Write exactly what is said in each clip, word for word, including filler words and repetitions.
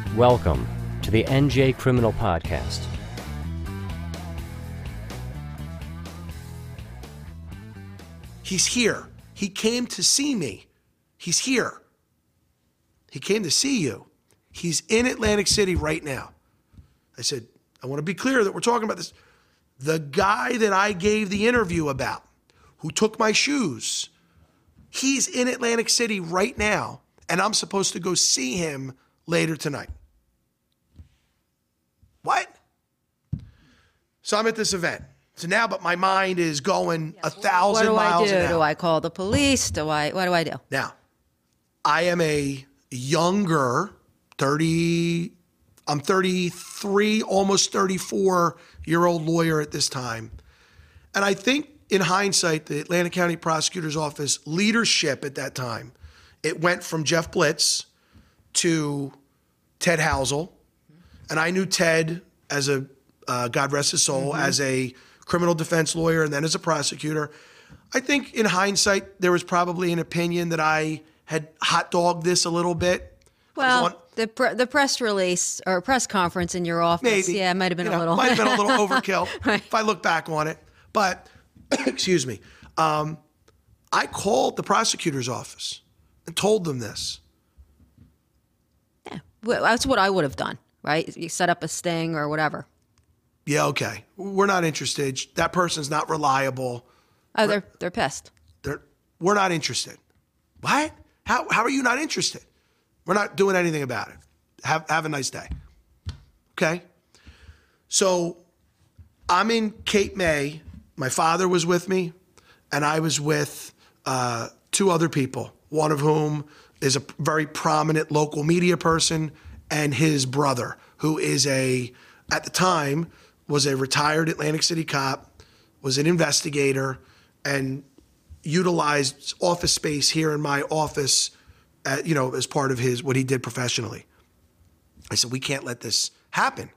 Welcome to the N J Criminal Podcast. He's here. He came to see me. He's here. He came to see you. He's in Atlantic City right now. I said, I want to be clear that we're talking about this. The guy that I gave the interview about, who took my shoes, he's in Atlantic City right now, and I'm supposed to go see him later tonight. What? So I'm at this event. So now, but my mind is going a thousand miles an hour. What do I do? Do I call the police? Do I, what do I do? Now, I am a younger, thirty, I'm thirty-three, almost thirty-four-year-old lawyer at this time. And I think in hindsight, the Atlantic County Prosecutor's Office leadership at that time, it went from Jeff Blitz to Ted Housel. And I knew Ted as a, uh, God rest his soul, mm-hmm. as a criminal defense lawyer and then as a prosecutor. I think in hindsight, there was probably an opinion that I had hot dogged this a little bit. Well, on, the pre- the press release or press conference in your office, maybe, yeah, it might have been you a know, little. might have been a little overkill right. if I look back on it. But, excuse me, um, I called the prosecutor's office and told them this. Yeah, well, that's what I would have done, right? You set up a sting or whatever. Yeah, okay. We're not interested. That person's not reliable. Oh, they're they're pissed. They're, we're not interested. What? How how are you not interested? We're not doing anything about it. Have have a nice day. Okay? So I'm in Cape May. My father was with me, and I was with uh, two other people, one of whom is a very prominent local media person, and his brother, who is a, at the time, was a retired Atlantic City cop, was an investigator, and utilized office space here in my office, at, you know, as part of his, what he did professionally. I said, we can't let this happen.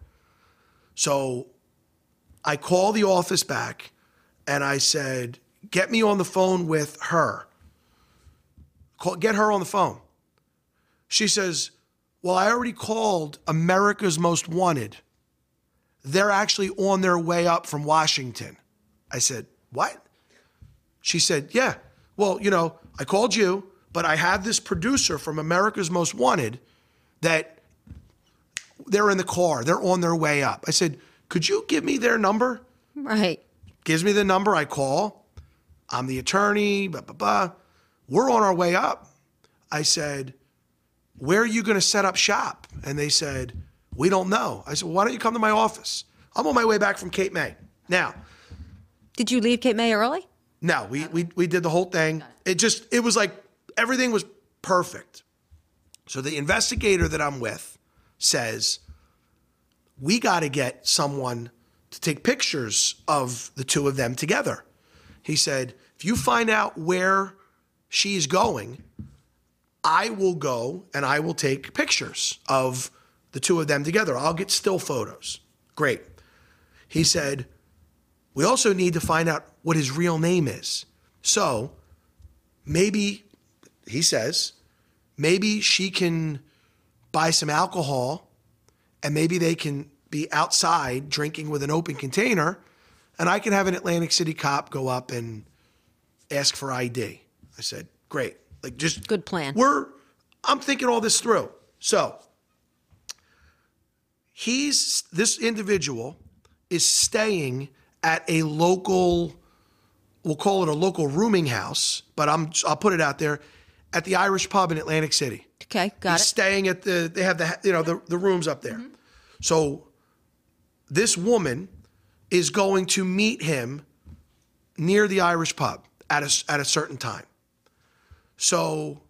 So I call the office back and I said, get me on the phone with her. Call, get her on the phone. She says, well, I already called America's Most Wanted. They're actually on their way up from Washington. I said, what? She said, yeah. Well, you know, I called you, but I have this producer from America's Most Wanted that they're in the car. They're on their way up. I said, could you give me their number? Right. Gives me the number. I call. I'm the attorney, blah, blah, blah. We're on our way up. I said, where are you going to set up shop? And they said, we don't know. I said, well, why don't you come to my office? I'm on my way back from Cape May. Now. Did you leave Cape May early? No, we we we did the whole thing. It just, it was like, everything was perfect. So the investigator that I'm with says, we got to get someone to take pictures of the two of them together. He said, if you find out where she's going, I will go and I will take pictures of the two of them together. I'll get still photos. Great. He said, we also need to find out what his real name is. So maybe, he says, maybe she can buy some alcohol and maybe they can be outside drinking with an open container and I can have an Atlantic City cop go up and ask for I D. I said, great. Like just good plan. We're, I'm thinking all this through. So he's, this individual is staying at a local, we'll call it a local rooming house, but I'm, I'll put it out there, at the Irish Pub in Atlantic City. Okay, got He's it. staying at the, they have the, you know, the, the rooms up there. Mm-hmm. So this woman is going to meet him near the Irish Pub at a, at a certain time. So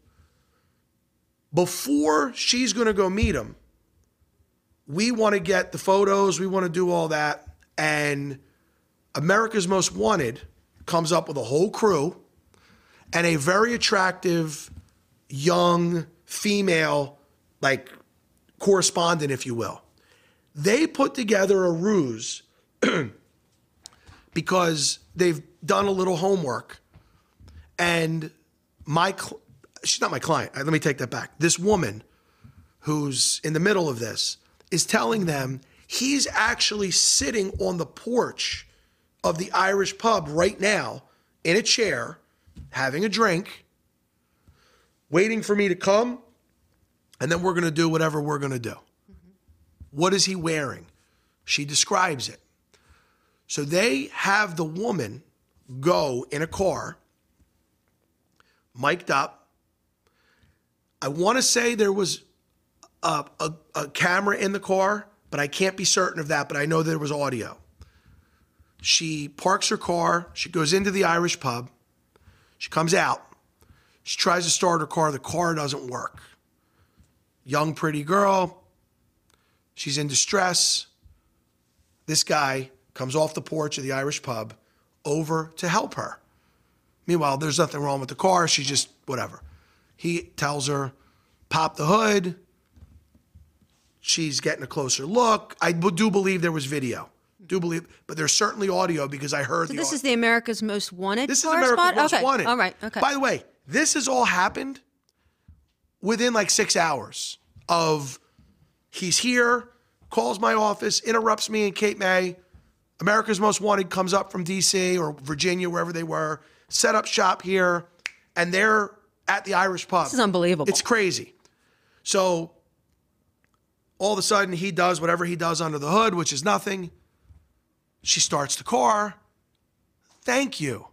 before she's going to go meet him, we want to get the photos, we want to do all that, and America's Most Wanted comes up with a whole crew and a very attractive young female, like correspondent, if you will. They put together a ruse because they've done a little homework, and my, cl- she's not my client. Let me take that back. This woman who's in the middle of this, is telling them he's actually sitting on the porch of the Irish pub right now in a chair, having a drink, waiting for me to come, and then we're going to do whatever we're going to do. Mm-hmm. What is he wearing? She describes it. So they have the woman go in a car, mic'd up. I want to say there was a, a, a camera in the car, but I can't be certain of that, but I know there was audio. She parks her car. She goes into the Irish pub. She comes out. She tries to start her car. The car doesn't work. Young, pretty girl. She's in distress. This guy comes off the porch of the Irish pub over to help her. Meanwhile, there's nothing wrong with the car. She just, whatever. He tells her, pop the hood. She's getting a closer look. I do believe there was video. Do believe, but there's certainly audio because I heard So the this audio. is the America's Most Wanted This is car America's spot? Most Okay. Wanted. All right. Okay. By the way, this has all happened within like six hours of he's here, calls my office, interrupts me and Cape May. America's Most Wanted comes up from D C or Virginia, wherever they were, set up shop here, and they're at the Irish pub. This is unbelievable. It's crazy. So all of a sudden he does whatever he does under the hood, which is nothing. She starts the car. Thank you.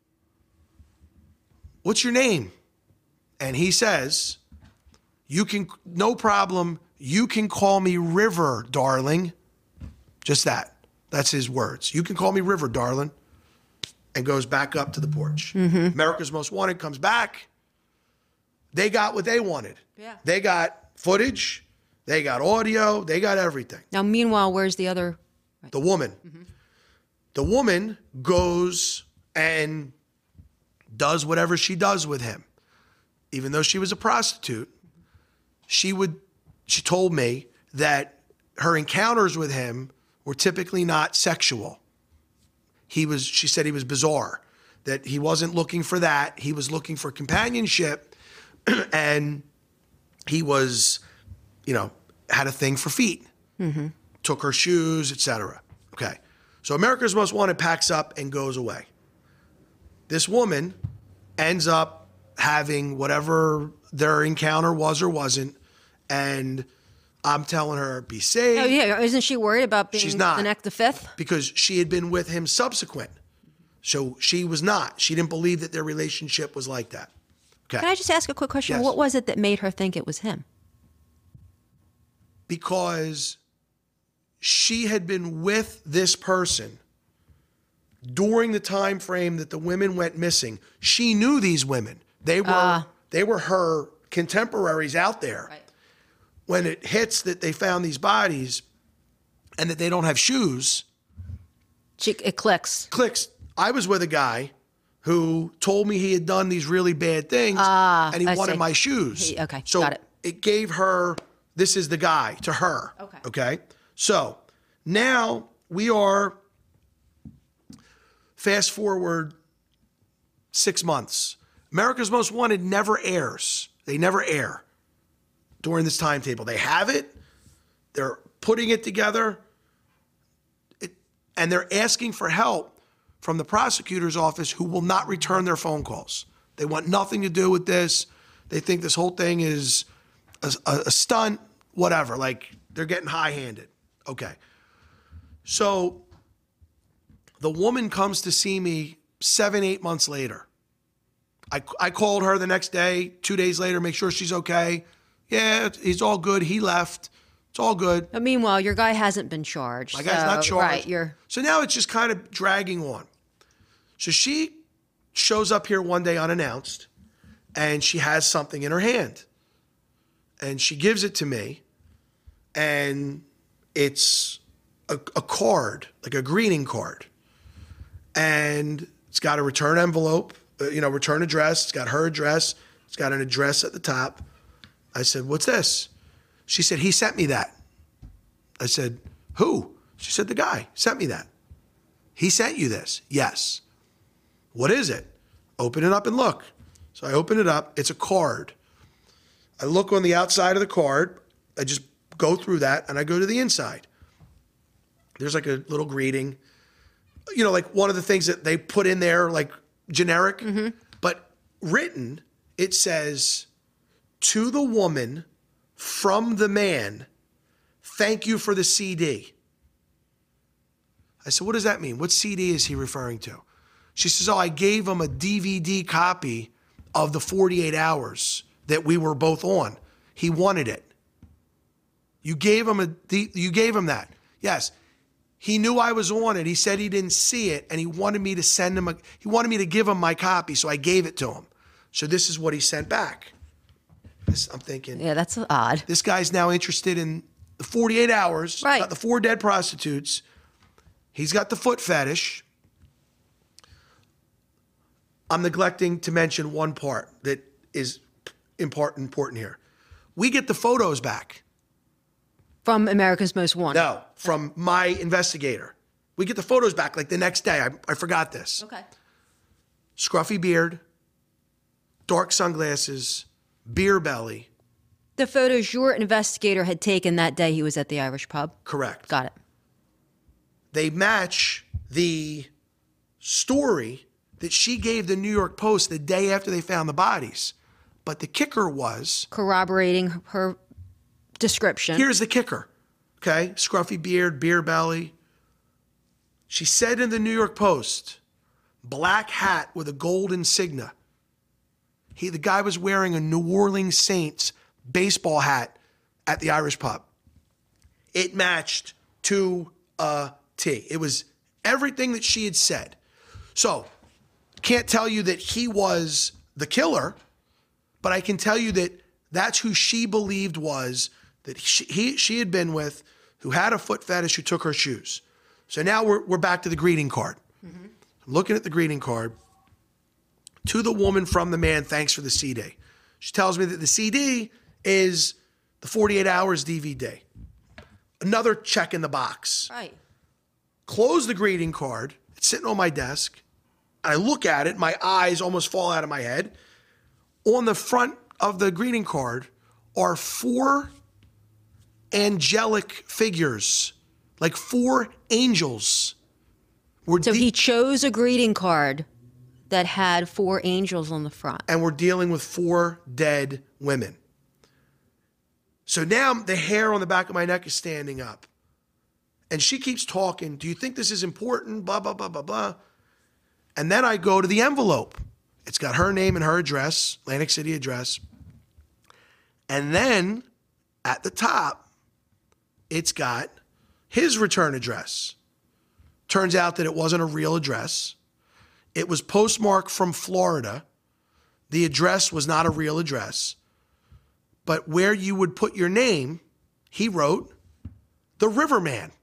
What's your name? And he says, you can, no problem. You can call me River, darling. Just that. That's his words. You can call me River, darling. And goes back up to the porch. Mm-hmm. America's Most Wanted comes back. They got what they wanted. Yeah. They got footage. They got audio. They got everything. Now, meanwhile, where's the other? The woman. Mm-hmm. The woman goes and does whatever she does with him. Even though she was a prostitute, she would, she told me that her encounters with him were typically not sexual. He was, she said he was bizarre, that he wasn't looking for that. He was looking for companionship and he was, you know, had a thing for feet, mm-hmm. took her shoes, et cetera. Okay. So America's Most Wanted packs up and goes away. This woman ends up having whatever their encounter was or wasn't, and I'm telling her, be safe. Oh, yeah. Isn't she worried about being She's not. the next the fifth? Because she had been with him subsequent. So she was not. She didn't believe that their relationship was like that. Okay. Can I just ask a quick question? Yes. What was it that made her think it was him? Because she had been with this person during the time frame that the women went missing. She knew these women. They were uh, they were her contemporaries out there. Right. When it hits that they found these bodies and that they don't have shoes, she, it clicks. Clicks. I was with a guy who told me he had done these really bad things uh, and he I wanted see. my shoes. He, okay, so got it. It gave her, this is the guy to her. Okay. Okay. So now we are fast forward six months. America's Most Wanted never airs. They never air during this timetable. They have it. They're putting it together. It, and they're asking for help from the prosecutor's office who will not return their phone calls. They want nothing to do with this. They think this whole thing is a, a, a stunt, whatever. Like they're getting high-handed. Okay. So the woman comes to see me seven, eight months later. I, I called her the next day, two days later, make sure she's okay. Yeah, he's all good. He left. It's all good. But meanwhile, your guy hasn't been charged. My guy's so, not charged. Right, you're... So now it's just kind of dragging on. So she shows up here one day unannounced, and she has something in her hand. And she gives it to me, and it's a, a card, like a greeting card. And it's got a return envelope, uh, you know, return address. It's got her address. It's got an address at the top. I said, what's this? She said, he sent me that. I said, who? She said, the guy sent me that. He sent you this? Yes. What is it? Open it up and look. So I open it up. It's a card. I look on the outside of the card, I just go through that and I go to the inside. There's like a little greeting. You know, like one of the things that they put in there, like generic, mm-hmm. but written, it says, to the woman from the man, thank you for the C D. I said, what does that mean? What C D is he referring to? She says, oh, I gave him a D V D copy of the forty-eight hours that we were both on. He wanted it. You gave him a, you gave him that. Yes. He knew I was on it. He said he didn't see it, and he wanted me to send him a, he wanted me to give him my copy, so I gave it to him. So this is what he sent back. This, I'm thinking. Yeah, that's odd. This guy's now interested in the forty-eight hours, right. got the four dead prostitutes. He's got the foot fetish. I'm neglecting to mention one part that is important, important here. We get the photos back. From America's Most Wanted? No, from my investigator. We get the photos back like the next day. I, I forgot this. Okay. Scruffy beard, dark sunglasses, beer belly. The photos your investigator had taken that day he was at the Irish pub? Correct. Got it. They match the story that she gave the New York Post the day after they found the bodies. But the kicker was... corroborating her description. Here's the kicker, okay? Scruffy beard, beer belly. She said in the New York Post, black hat with a gold insignia. He, the guy was wearing a New Orleans Saints baseball hat at the Irish pub. It matched to a T. It was everything that she had said. So, can't tell you that he was the killer, but I can tell you that that's who she believed was that she, he, she had been with, who had a foot fetish, who took her shoes. So now we're, we're back to the greeting card. Mm-hmm. I'm looking at the greeting card. To the woman from the man, thanks for the C D. She tells me that the C D is the forty-eight hours D V D. Another check in the box. Right. Close the greeting card. It's sitting on my desk. I look at it. My eyes almost fall out of my head. On the front of the greeting card are four angelic figures, like four angels. We're So de- he chose a greeting card that had four angels on the front. and we're dealing with four dead women. So now the hair on the back of my neck is standing up. And she keeps talking. Do you think this is important? Blah, blah, blah, blah, blah. And then I go to the envelope. It's got her name and her address, Atlantic City address. And then at the top, it's got his return address. Turns out that it wasn't a real address. It was postmarked from Florida. The address was not a real address. But where you would put your name, he wrote, the Riverman.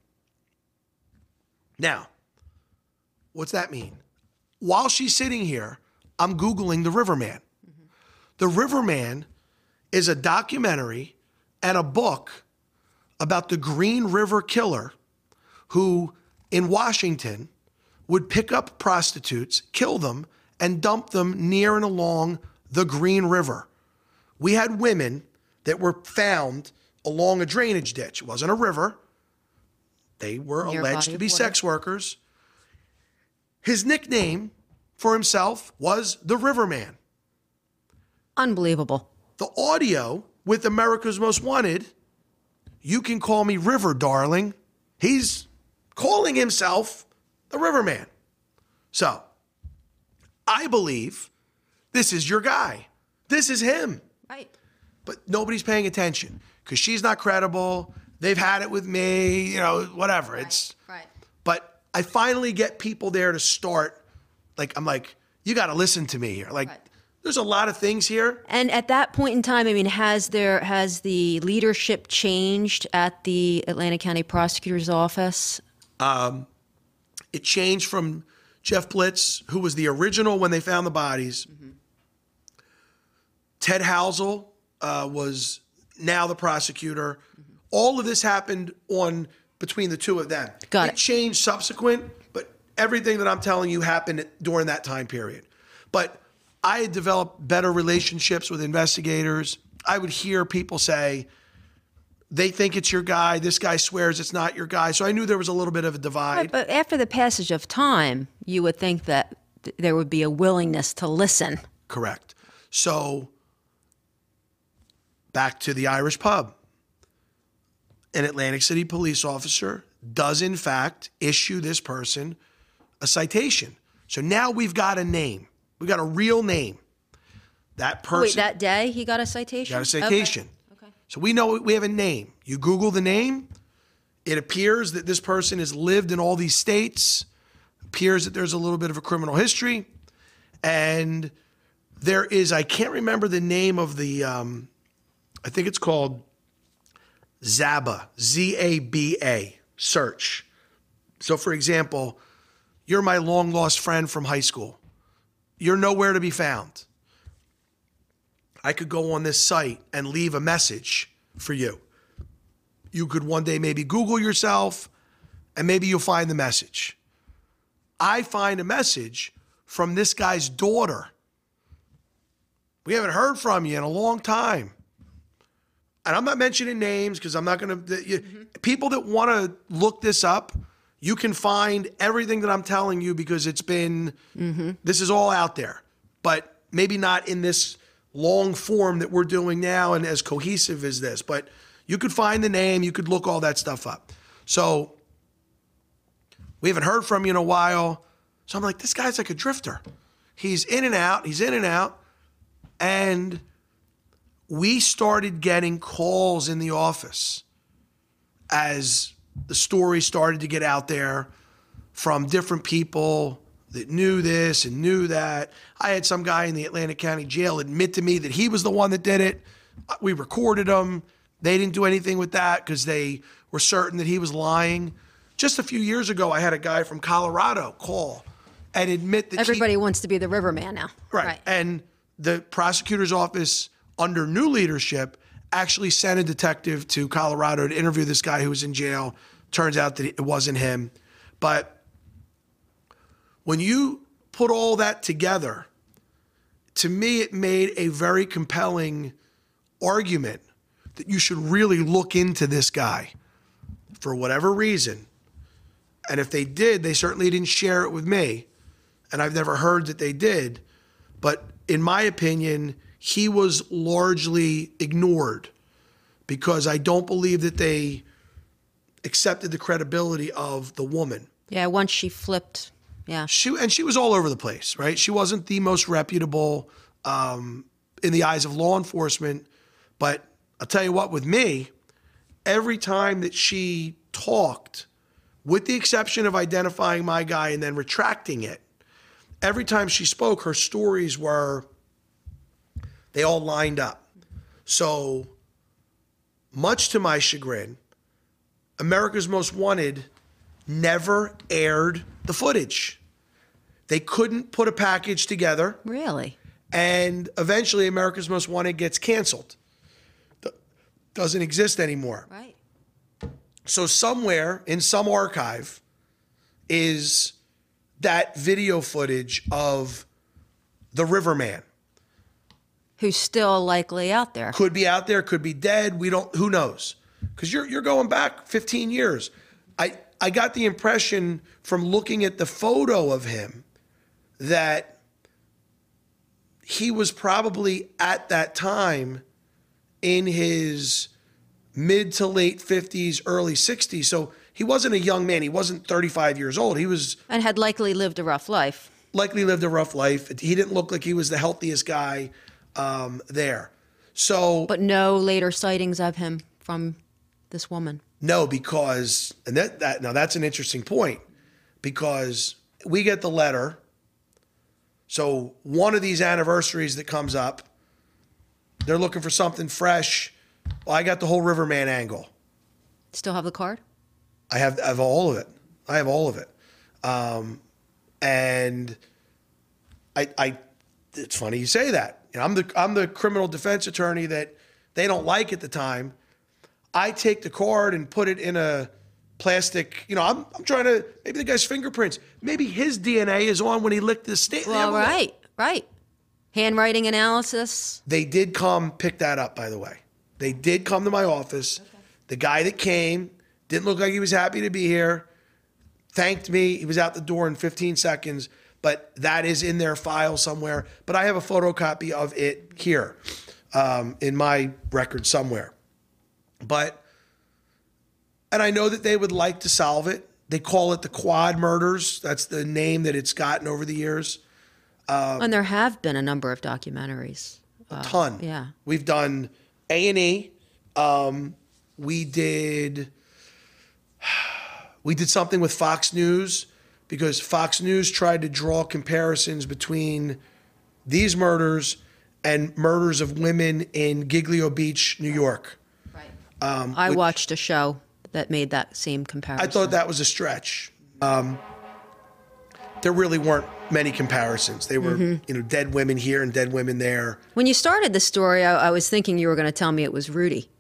Now, what's that mean? While she's sitting here, I'm Googling the Riverman. Mm-hmm. The Riverman is a documentary and a book about the Green River Killer who, in Washington, would pick up prostitutes, kill them, and dump them near and along the Green River. We had women that were found along a drainage ditch. It wasn't a river. They were Near alleged body to be of water. sex workers. His nickname for himself was the Riverman. Unbelievable. The audio with America's Most Wanted, you can call me River, darling. He's calling himself the Riverman. So, I believe this is your guy. This is him. Right. But nobody's paying attention because she's not credible. They've had it with me, you know, whatever. Right. It's Right. But I finally get people there to start. Like, I'm like, you got to listen to me here. Like, Right. there's a lot of things here. And at that point in time, I mean, has there has the leadership changed at the Atlanta County Prosecutor's Office? It changed from Jeff Blitz, who was the original when they found the bodies. Mm-hmm. Ted Housel uh, was now the prosecutor. Mm-hmm. All of this happened on between the two of them. Got it. it. changed subsequent, but everything that I'm telling you happened during that time period. But I had developed better relationships with investigators. I would hear people say, they think it's your guy. This guy swears it's not your guy. So I knew there was a little bit of a divide. Right, but after the passage of time, you would think that th- there would be a willingness to listen. Correct. So back to the Irish pub. An Atlantic City police officer does in fact issue this person a citation. So now we've got a name. We've got a real name. That person Wait, that day he got a citation? got a citation. Okay. Okay. So we know we have a name. You Google the name, it appears that this person has lived in all these states, appears that there's a little bit of a criminal history, and there is, I can't remember the name of the, um, I think it's called Zaba, Z A B A, search. So for example, you're my long lost friend from high school. You're nowhere to be found. I could go on this site and leave a message for you. You could one day maybe Google yourself and maybe you'll find the message. I find a message from this guy's daughter. We haven't heard from you in a long time. And I'm not mentioning names because I'm not going to, mm-hmm. people that want to look this up, you can find everything that I'm telling you because it's been, mm-hmm. this is all out there, but maybe not in this long form that we're doing now and as cohesive as this, but you could find the name, you could look all that stuff up. So we haven't heard from you in a while. So I'm like, this guy's like a drifter. He's in and out, he's in and out. And we started getting calls in the office as the story started to get out there from different people that knew this and knew that. I had some guy in the Atlantic County Jail admit to me that he was the one that did it. We recorded him. They didn't do anything with that because they were certain that he was lying. Just a few years ago, I had a guy from Colorado call and admit that everybody he, wants to be the Riverman now. Right. right. And the prosecutor's office under new leadership actually sent a detective to Colorado to interview this guy who was in jail. Turns out that it wasn't him. But when you put all that together, to me, it made a very compelling argument that you should really look into this guy for whatever reason. And if they did, they certainly didn't share it with me. And I've never heard that they did. But in my opinion, he was largely ignored because I don't believe that they accepted the credibility of the woman. Yeah, once she flipped, yeah. She and she was all over the place, right? She wasn't the most reputable um, in the eyes of law enforcement. But I'll tell you what, with me, every time that she talked, with the exception of identifying my guy and then retracting it, every time she spoke, her stories were, they all lined up. So much to my chagrin, America's Most Wanted never aired the footage. They couldn't put a package together. Really? And eventually America's Most Wanted gets canceled. Doesn't exist anymore. Right. So somewhere in some archive is that video footage of the Riverman. Who's still likely out there. Could be out there, could be dead. We don't, who knows? Because you're you're going back fifteen years. I, I got the impression from looking at the photo of him that he was probably at that time in his mid to late fifties, early sixties. So he wasn't a young man. He wasn't thirty-five years old. He was... And had likely lived a rough life. Likely lived a rough life. He didn't look like he was the healthiest guy um, there. So... But no later sightings of him from this woman. No, because... And that, that now that's an interesting point. Because we get the letter. So one of these anniversaries that comes up, they're looking for something fresh. Well, I got the whole Riverman angle. Still have the card? I have, I have all of it. I have all of it. Um, and I, I, it's funny you say that. You know, I'm the, I'm the criminal defense attorney that they don't like at the time. I take the card and put it in a plastic, you know, I'm, I'm trying to, maybe the guy's fingerprints, maybe his D N A is on when he licked the state. Well, right, right. Handwriting analysis. They did come pick that up, by the way. They did come to my office. Okay. The guy that came didn't look like he was happy to be here, thanked me. He was out the door in fifteen seconds, but that is in their file somewhere. But I have a photocopy of it here um, in my record somewhere. But, and I know that they would like to solve it. They call it the Quad Murders. That's the name that it's gotten over the years. Um, and there have been a number of documentaries. A ton. Uh, yeah. We've done A and E. Um, we did we did something with Fox News because Fox News tried to draw comparisons between these murders and murders of women in Giglio Beach, New York. Right. Um, I which, watched a show that made that same comparison. I thought that was a stretch. Um, there really weren't many comparisons. They were, mm-hmm. you know, dead women here and dead women there. When you started the story, I, I was thinking you were going to tell me it was Rudy.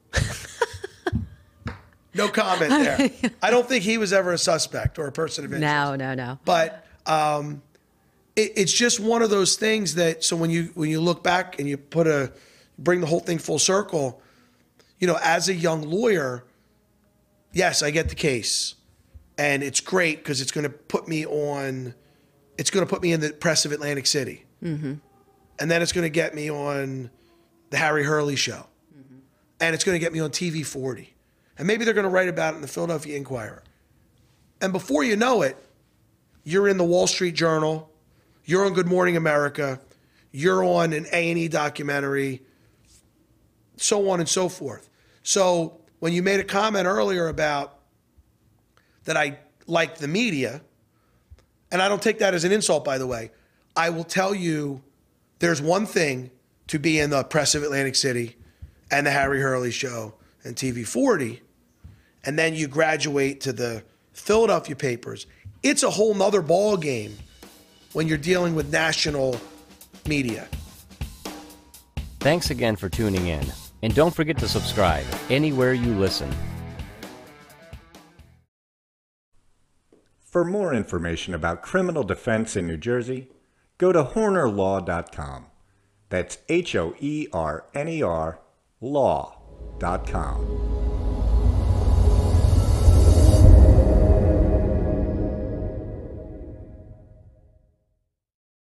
No comment there. I don't think he was ever a suspect or a person of interest. No, no, no. But um, it, it's just one of those things that, so when you when you look back and you put a, bring the whole thing full circle, you know, as a young lawyer, yes, I get the case. And it's great because it's going to put me on, it's going to put me in the press of Atlantic City. Mm-hmm. And then it's going to get me on the Harry Hurley show. Mm-hmm. And it's going to get me on T V forty. And maybe they're going to write about it in the Philadelphia Inquirer. And before you know it, you're in the Wall Street Journal, you're on Good Morning America, you're on an A and E documentary, so on and so forth. So when you made a comment earlier about that I like the media, and I don't take that as an insult, by the way, I will tell you there's one thing to be in the press of Atlantic City and the Harry Hurley show and T V forty, and then you graduate to the Philadelphia papers. It's a whole nother ball game when you're dealing with national media. Thanks again for tuning in. And don't forget to subscribe anywhere you listen. For more information about criminal defense in New Jersey, go to horner law dot com. That's H O E R N E R law dot com.